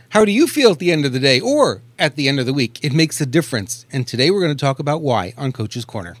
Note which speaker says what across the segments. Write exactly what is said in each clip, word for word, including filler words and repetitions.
Speaker 1: How do you feel at the end of the day or at the end of the week? It makes a difference. And today we're going to talk about why on Coach's Corner.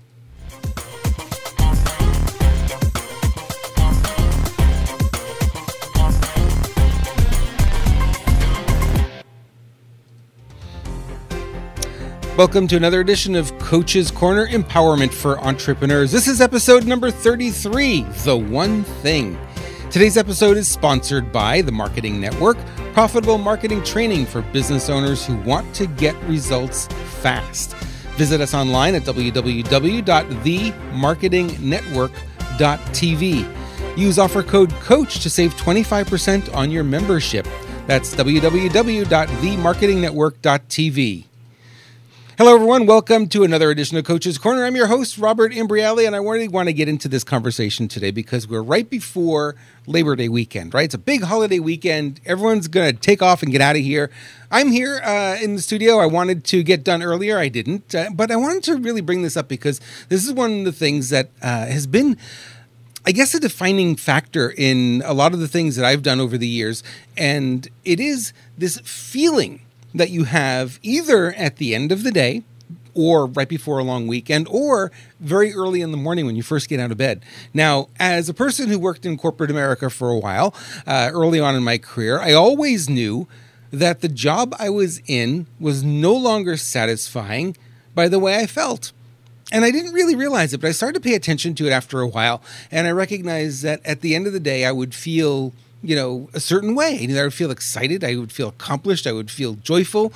Speaker 1: Welcome to another edition of Coach's Corner, Empowerment for Entrepreneurs. This is episode number thirty-three, The One Thing. Today's episode is sponsored by the Marketing Network, profitable marketing training for business owners who want to get results fast. Visit us online at w w w dot the marketing network dot t v. Use offer code COACH to save twenty-five percent on your membership. That's w w w dot the marketing network dot t v. Hello, everyone. Welcome to another edition of Coach's Corner. I'm your host, Robert Imbriale, and I really want to get into this conversation today because we're right before Labor Day weekend, right? It's a big holiday weekend. Everyone's going to take off and get out of here. I'm here uh, in the studio. I wanted to get done earlier. I didn't, uh, but I wanted to really bring this up because this is one of the things that uh, has been, I guess, a defining factor in a lot of the things that I've done over the years, and it is this feeling that you have either at the end of the day or right before a long weekend or very early in the morning when you first get out of bed. Now, as a person who worked in corporate America for a while, uh, early on in my career, I always knew that the job I was in was no longer satisfying by the way I felt. And I didn't really realize it, but I started to pay attention to it after a while. And I recognized that at the end of the day, I would feel you know, a certain way. You know, I would feel excited. I would feel accomplished. I would feel joyful.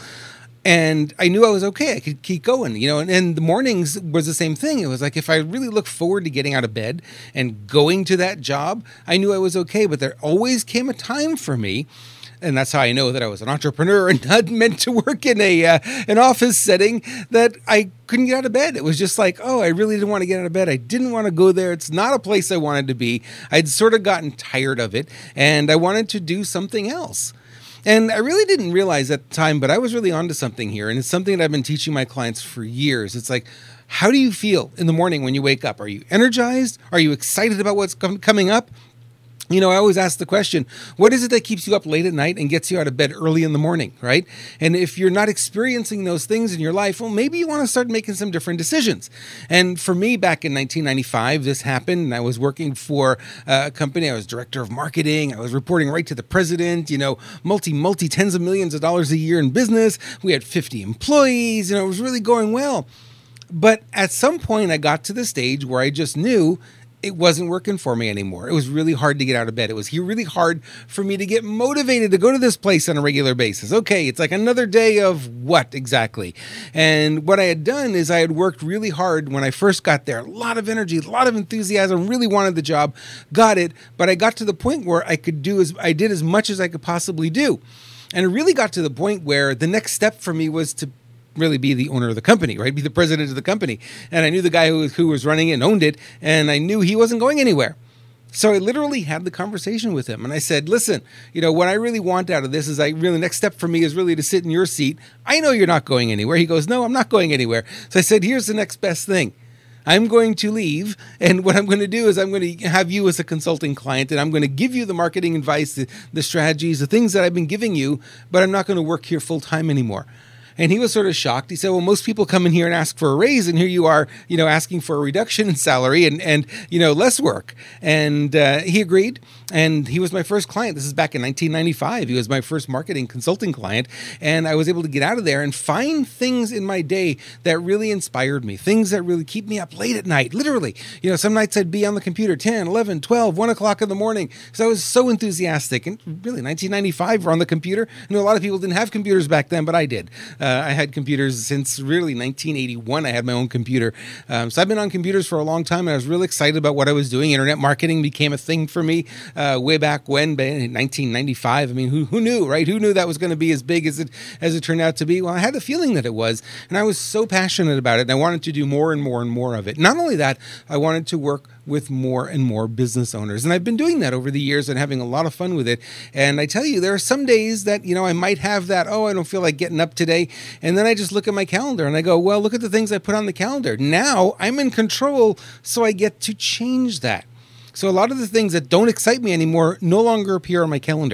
Speaker 1: And I knew I was okay. I could keep going, you know, and, and the mornings was the same thing. It was like if I really looked forward to getting out of bed and going to that job, I knew I was okay. But there always came a time for me, and that's how I know that I was an entrepreneur and not meant to work in a uh, an office setting, that I couldn't get out of bed. It was just like, oh, I really didn't want to get out of bed. I didn't want to go there. It's not a place I wanted to be. I'd sort of gotten tired of it, and I wanted to do something else. And I really didn't realize at the time, but I was really onto something here, and it's something that I've been teaching my clients for years. It's like, how do you feel in the morning when you wake up? Are you energized? Are you excited about what's com- coming up? You know, I always ask the question, what is it that keeps you up late at night and gets you out of bed early in the morning, right? And if you're not experiencing those things in your life, well, maybe you want to start making some different decisions. And for me, back in nineteen ninety-five, this happened, and I was working for a company. I was director of marketing. I was reporting right to the president, you know, multi, multi tens of millions of dollars a year in business. We had fifty employees, you know, it was really going well. But at some point, I got to the stage where I just knew it wasn't working for me anymore. It was really hard to get out of bed. It was really hard for me to get motivated to go to this place on a regular basis. Okay, it's like another day of what exactly? And what I had done is I had worked really hard when I first got there. A lot of energy, a lot of enthusiasm, really wanted the job, got it, but I got to the point where I could do as I did as much as I could possibly do. And it really got to the point where the next step for me was to really be the owner of the company, right? Be the president of the company. And I knew the guy who, who was running it and owned it, and I knew he wasn't going anywhere. So I literally had the conversation with him, and I said, listen, you know, what I really want out of this is I really, next step for me is really to sit in your seat. I know you're not going anywhere. He goes, no, I'm not going anywhere. So I said, here's the next best thing. I'm going to leave, and what I'm going to do is I'm going to have you as a consulting client, and I'm going to give you the marketing advice, the, the strategies, the things that I've been giving you, but I'm not going to work here full time anymore. And he was sort of shocked. He said, well, most people come in here and ask for a raise, and here you are, you know, asking for a reduction in salary and, and you know, less work. And uh, he agreed, and he was my first client. This is back in nineteen ninety-five. He was my first marketing consulting client, and I was able to get out of there and find things in my day that really inspired me, things that really keep me up late at night, literally. You know, some nights I'd be on the computer ten, eleven, twelve, one o'clock in the morning, because I was so enthusiastic. And really, nineteen ninety-five, we're on the computer. I know a lot of people didn't have computers back then, but I did. Uh, I had computers since really nineteen eighty-one. I had my own computer. Um, so I've been on computers for a long time, and I was really excited about what I was doing. Internet marketing became a thing for me uh, way back when, in nineteen ninety-five. I mean, who who knew, right? Who knew that was going to be as big as it as it turned out to be? Well, I had the feeling that it was, and I was so passionate about it, and I wanted to do more and more and more of it. Not only that, I wanted to work with more and more business owners. And I've been doing that over the years and having a lot of fun with it. And I tell you, there are some days that, you know, I might have that, oh, I don't feel like getting up today. And then I just look at my calendar and I go, well, look at the things I put on the calendar. Now I'm in control, so I get to change that. So a lot of the things that don't excite me anymore no longer appear on my calendar.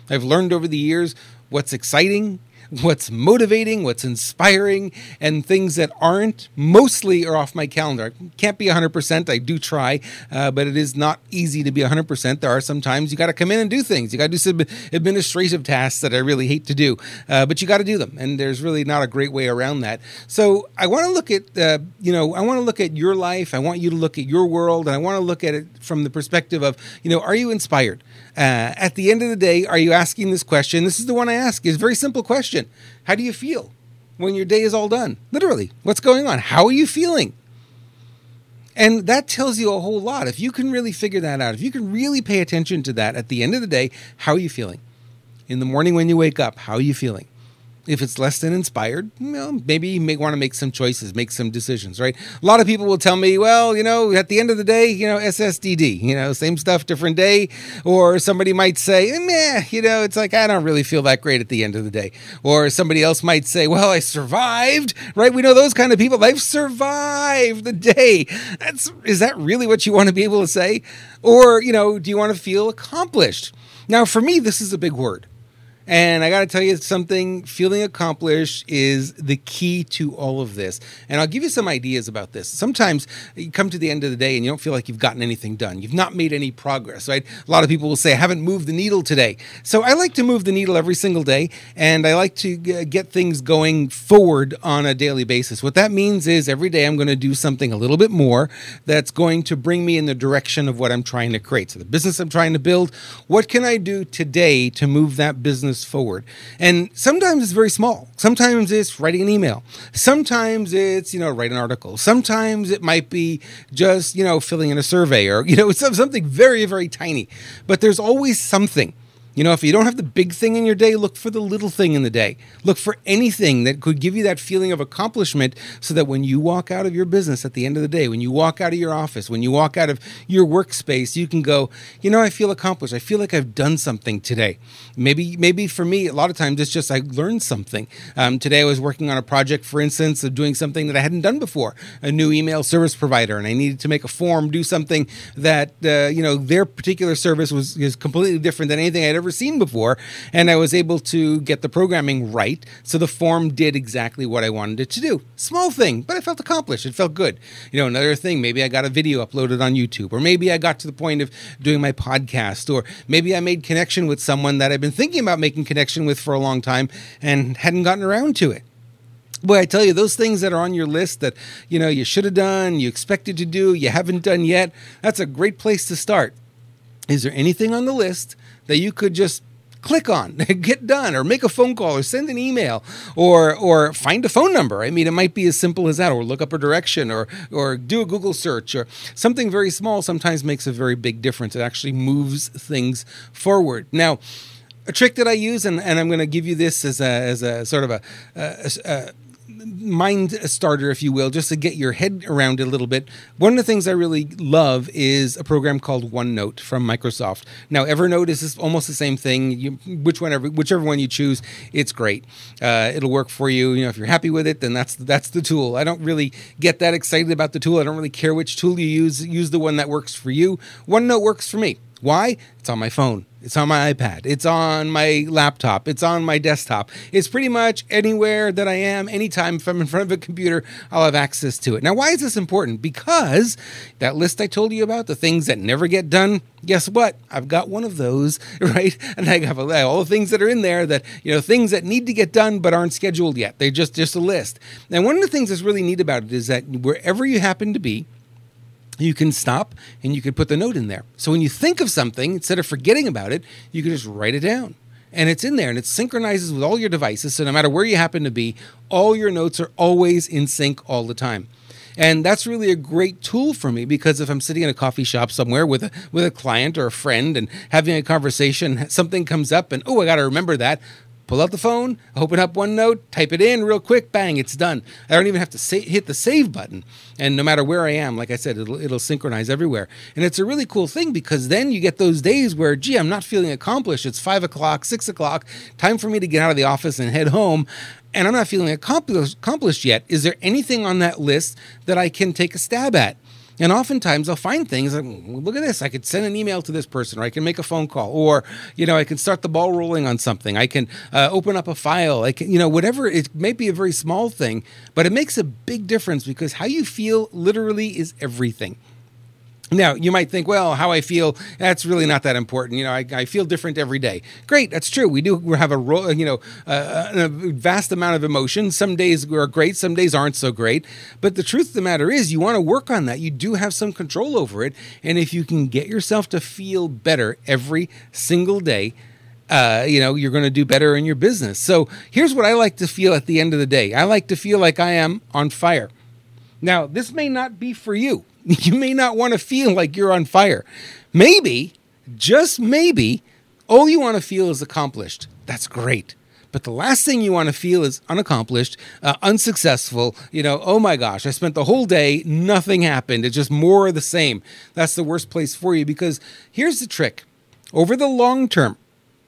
Speaker 1: I've learned over the years what's exciting, what's motivating, what's inspiring, and things that aren't mostly are off my calendar. I can't be one hundred percent. I do try, uh, but it is not easy to be one hundred percent. There are some times you got to come in and do things. You got to do some administrative tasks that I really hate to do, uh, but you got to do them, and there's really not a great way around that. So I want to look at, uh, you know, I want to look at your life. I want you to look at your world, and I want to look at it from the perspective of, you know, are you inspired? Uh, at the end of the day, are you asking this question? This is the one I ask. It's a very simple question. How do you feel when your day is all done? Literally, what's going on? How are you feeling? And that tells you a whole lot. If you can really figure that out, if you can really pay attention to that at the end of the day, how are you feeling? In the morning when you wake up, how are you feeling? If it's less than inspired, well, maybe you may want to make some choices, make some decisions, right? A lot of people will tell me, well, you know, at the end of the day, you know, S S D D, you know, same stuff, different day. Or somebody might say, meh, you know, it's like, I don't really feel that great at the end of the day. Or somebody else might say, well, I survived, right? We know those kind of people. I've survived the day. That's, is that really what you want to be able to say? Or, you know, do you want to feel accomplished? Now, for me, this is a big word. And I got to tell you something, feeling accomplished is the key to all of this. And I'll give you some ideas about this. Sometimes you come to the end of the day and you don't feel like you've gotten anything done. You've not made any progress, right? A lot of people will say, I haven't moved the needle today. So I like to move the needle every single day, and I like to get things going forward on a daily basis. What that means is every day I'm going to do something a little bit more that's going to bring me in the direction of what I'm trying to create. So the business I'm trying to build, what can I do today to move that business forward? And sometimes it's very small. Sometimes it's writing an email. Sometimes it's, you know, write an article. Sometimes it might be just, you know, filling in a survey, or, you know, something very, very tiny. But there's always something. You know, if you don't have the big thing in your day, look for the little thing in the day. Look for anything that could give you that feeling of accomplishment, so that when you walk out of your business at the end of the day, when you walk out of your office, when you walk out of your workspace, you can go, you know, I feel accomplished. I feel like I've done something today. Maybe, maybe for me, a lot of times it's just I learned something. Um, today I was working on a project, for instance, of doing something that I hadn't done before, a new email service provider, and I needed to make a form, do something that, uh, you know, their particular service was is completely different than anything I'd ever seen before, and I was able to get the programming right, so the form did exactly what I wanted it to do. Small thing, but I felt accomplished. It felt good. You know, another thing, maybe I got a video uploaded on YouTube, or maybe I got to the point of doing my podcast, or maybe I made connection with someone that I've been thinking about making connection with for a long time and hadn't gotten around to it. Boy, I tell you, those things that are on your list that, you know, you should have done, you expected to do, you haven't done yet, that's a great place to start. Is there anything on the list that you could just click on, get done, or make a phone call, or send an email, or or find a phone number? I mean, it might be as simple as that, or look up a direction, or or do a Google search, or something very small sometimes makes a very big difference. It actually moves things forward. Now, a trick that I use, and, and I'm going to give you this as a, as a sort of a, a, a mind starter, if you will, just to get your head around it a little bit. One of the things I really love is a program called OneNote from Microsoft. Now, Evernote is almost the same thing. You, which one, whichever one you choose, it's great. Uh, it'll work for you. You know, if you're happy with it, then that's that's the tool. I don't really get that excited about the tool. I don't really care which tool you use. Use the one that works for you. OneNote works for me. Why? It's on my phone. It's on my iPad. It's on my laptop. It's on my desktop. It's pretty much anywhere that I am, anytime. If I'm in front of a computer, I'll have access to it. Now, why is this important? Because that list I told you about, the things that never get done, guess what? I've got one of those, right? And I have all the things that are in there that, you know, things that need to get done but aren't scheduled yet. They're just, just a list. And one of the things that's really neat about it is that wherever you happen to be, you can stop and you can put the note in there. So when you think of something, instead of forgetting about it, you can just write it down. And it's in there, and it synchronizes with all your devices. So no matter where you happen to be, all your notes are always in sync all the time. And that's really a great tool for me, because if I'm sitting in a coffee shop somewhere with a, with a client or a friend and having a conversation, something comes up and, oh, I got to remember that. Pull out the phone, open up OneNote, type it in real quick, bang, it's done. I don't even have to say, hit the save button. And no matter where I am, like I said, it'll, it'll synchronize everywhere. And it's a really cool thing, because then you get those days where, gee, I'm not feeling accomplished. It's five o'clock, six o'clock, time for me to get out of the office and head home, and I'm not feeling accomplished, accomplished yet. Is there anything on that list that I can take a stab at? And oftentimes I'll find things like, well, look at this. I could send an email to this person, or I can make a phone call, or, you know, I can start the ball rolling on something. I can uh, open up a file. I can, you know, whatever. It may be a very small thing, but it makes a big difference because how you feel literally is everything. Now, you might think, well, how I feel, that's really not that important. You know, I, I feel different every day. Great, that's true. We do have a, you know, uh, a vast amount of emotion. Some days are great, some days aren't so great. But the truth of the matter is you want to work on that. You do have some control over it. And if you can get yourself to feel better every single day, Uh, you know, you're going to do better in your business. So here's what I like to feel at the end of the day. I like to feel like I am on fire. Now, this may not be for you. You may not want to feel like you're on fire. Maybe, just maybe, all you want to feel is accomplished. That's great. But the last thing you want to feel is unaccomplished, uh, unsuccessful. You know, oh my gosh, I spent the whole day, nothing happened. It's just more of the same. That's the worst place for you because here's the trick. Over the long term,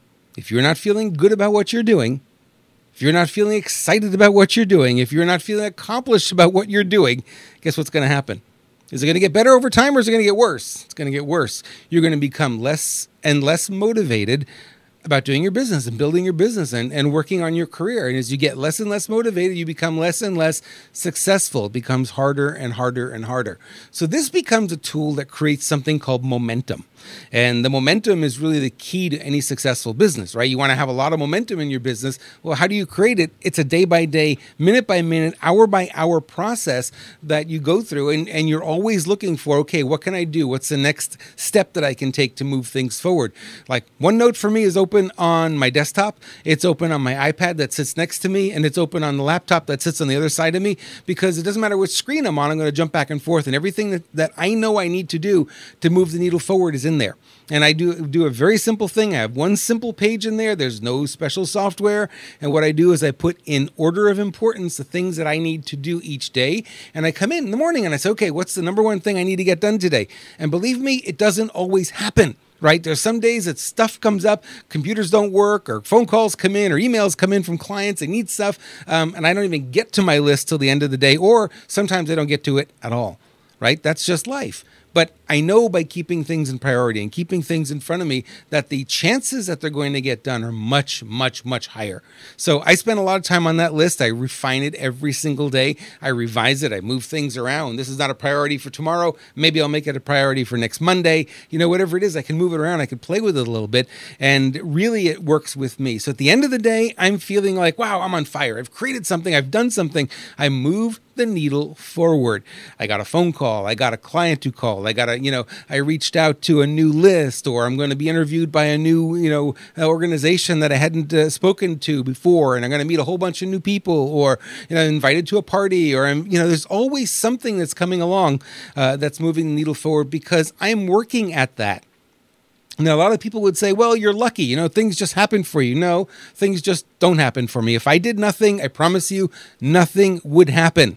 Speaker 1: if you're not feeling good about what you're doing, if you're not feeling excited about what you're doing, if you're not feeling accomplished about what you're doing, guess what's going to happen? Is it going to get better over time or is it going to get worse? It's going to get worse. You're going to become less and less motivated about doing your business and building your business and, and working on your career. And as you get less and less motivated, you become less and less successful. It becomes harder and harder and harder. So this becomes a tool that creates something called momentum. And the momentum is really the key to any successful business, right? You want to have a lot of momentum in your business. Well, how do you create it? It's a day by day, minute by minute, hour by hour process that you go through. And, and you're always looking for, okay, what can I do? What's the next step that I can take to move things forward? Like OneNote for me is open on my desktop. It's open on my iPad that sits next to me. And it's open on the laptop that sits on the other side of me because it doesn't matter which screen I'm on. I'm going to jump back and forth. And everything that, that I know I need to do to move the needle forward is in there. And I do do a very simple thing. I have one simple page in there. There's no special software. And what I do is I put in order of importance the things that I need to do each day. And I come in in the morning and I say, okay, what's the number one thing I need to get done today? And believe me, it doesn't always happen. Right? There's some days that stuff comes up, computers don't work, or phone calls come in, or emails come in from clients. They need stuff. Um, and I don't even get to my list till the end of the day. Or sometimes I don't get to it at all. Right? That's just life. But I know by keeping things in priority and keeping things in front of me that the chances that they're going to get done are much, much, much higher. So I spend a lot of time on that list. I refine it every single day. I revise it. I move things around. This is not a priority for tomorrow. Maybe I'll make it a priority for next Monday. You know, whatever it is, I can move it around. I can play with it a little bit. And really, it works with me. So at the end of the day, I'm feeling like, wow, I'm on fire. I've created something. I've done something. I move the needle forward. I got a phone call. I got a client to call. I got a, you know, I reached out to a new list, or I'm going to be interviewed by a new, you know, organization that I hadn't uh, spoken to before. And I'm going to meet a whole bunch of new people, or, you know, invited to a party, or I'm, you know, there's always something that's coming along uh, that's moving the needle forward because I'm working at that. Now, a lot of people would say, well, you're lucky. You know, things just happen for you. No, things just don't happen for me. If I did nothing, I promise you, nothing would happen.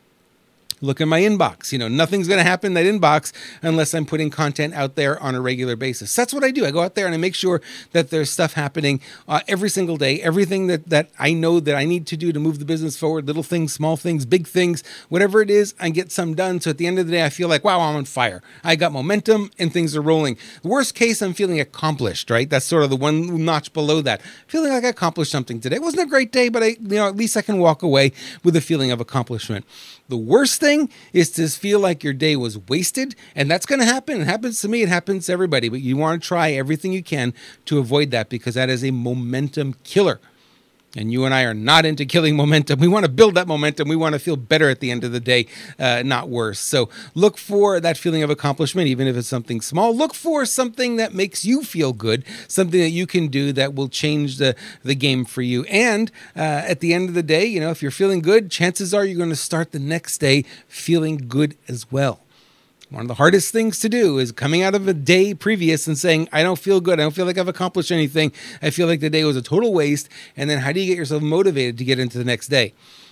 Speaker 1: Look in my inbox. You know, nothing's going to happen in that inbox unless I'm putting content out there on a regular basis. That's what I do. I go out there and I make sure that there's stuff happening uh, every single day. Everything that, that I know that I need to do to move the business forward, little things, small things, big things, whatever it is, I get some done. So at the end of the day, I feel like, wow, I'm on fire. I got momentum and things are rolling. Worst case, I'm feeling accomplished, right? That's sort of the one notch below that. Feeling like I accomplished something today. It wasn't a great day, but I, you know, at least I can walk away with a feeling of accomplishment. The worst thing is to feel like your day was wasted, and that's going to happen. It happens to me. It happens to everybody, but you want to try everything you can to avoid that because that is a momentum killer. And you and I are not into killing momentum. We want to build that momentum. We want to feel better at the end of the day, uh, not worse. So look for that feeling of accomplishment, even if it's something small. Look for something that makes you feel good, something that you can do that will change the, the game for you. And uh, at the end of the day, you know, if you're feeling good, chances are you're going to start the next day feeling good as well. One of the hardest things to do is coming out of a day previous and saying, I don't feel good. I don't feel like I've accomplished anything. I feel like the day was a total waste. And then how do you get yourself motivated to get into the next day?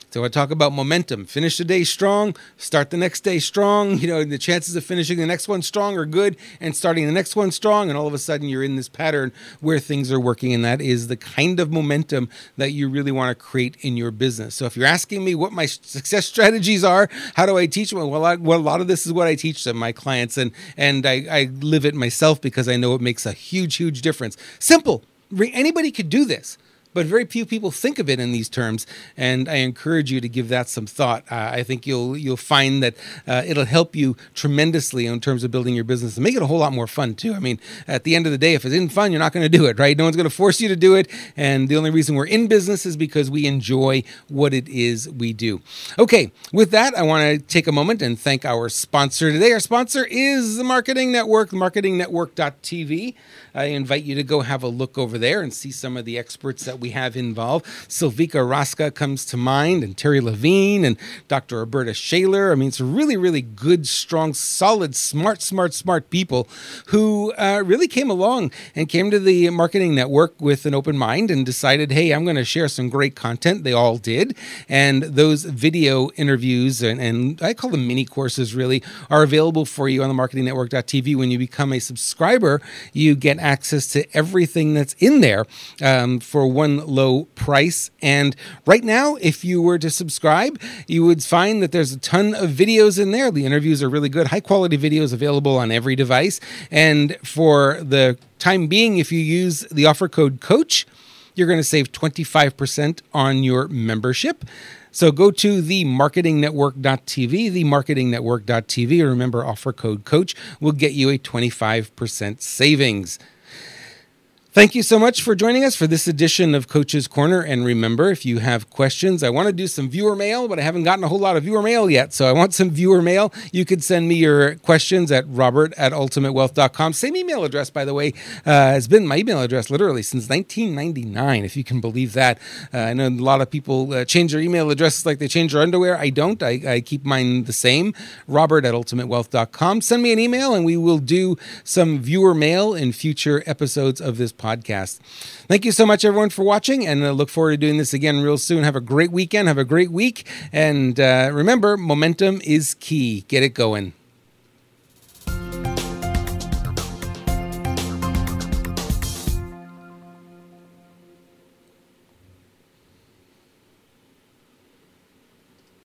Speaker 1: So I talk about momentum. Finish the day strong, start the next day strong. You know, the chances of finishing the next one strong are good and starting the next one strong. And all of a sudden you're in this pattern where things are working. And that is the kind of momentum that you really want to create in your business. So if you're asking me what my success strategies are, how do I teach them? Well, I, well a lot of this is what I teach them, my clients. And, and I, I live it myself because I know it makes a huge, huge difference. Simple. Anybody could do this. But very few people think of it in these terms, and I encourage you to give that some thought. Uh, I think you'll you'll find that uh, it'll help you tremendously in terms of building your business and make it a whole lot more fun too. I mean, at the end of the day, if it isn't fun, you're not going to do it, right? No one's going to force you to do it, and the only reason we're in business is because we enjoy what it is we do. Okay, with that, I want to take a moment and thank our sponsor today. Our sponsor is the Marketing Network, marketing network dot t v. I invite you to go have a look over there and see some of the experts that we have involved. Silvika Raska comes to mind, and Terry Levine, and Doctor Roberta Shaler. I mean, it's really, really good, strong, solid, smart, smart, smart people who uh, really came along and came to the Marketing Network with an open mind and decided, hey, I'm going to share some great content. They all did. And those video interviews, and, and I call them mini courses really, are available for you on the marketing network dot t v. When you become a subscriber, you get access to everything that's in there um, for one low price. And right now, if you were to subscribe, you would find that there's a ton of videos in there. The interviews are really good, high quality videos available on every device. And for the time being, if you use the offer code COACH, you're going to save twenty-five percent on your membership. So go to the marketing network dot t v, the marketing network dot t v. Remember, offer code COACH will get you a twenty-five percent savings. Thank you so much for joining us for this edition of Coach's Corner. And remember, if you have questions, I want to do some viewer mail, but I haven't gotten a whole lot of viewer mail yet. So I want some viewer mail. You could send me your questions at robert at ultimate wealth dot com. Same email address, by the way, uh, has been my email address literally since nineteen ninety-nine, if you can believe that. Uh, I know a lot of people uh, change their email addresses like they change their underwear. I don't. I, I keep mine the same, robert at ultimate wealth dot com. Send me an email and we will do some viewer mail in future episodes of this podcast. Thank you so much, everyone, for watching, and I look forward to doing this again real soon. Have a great weekend. Have a great week. And uh, remember, momentum is key. Get it going.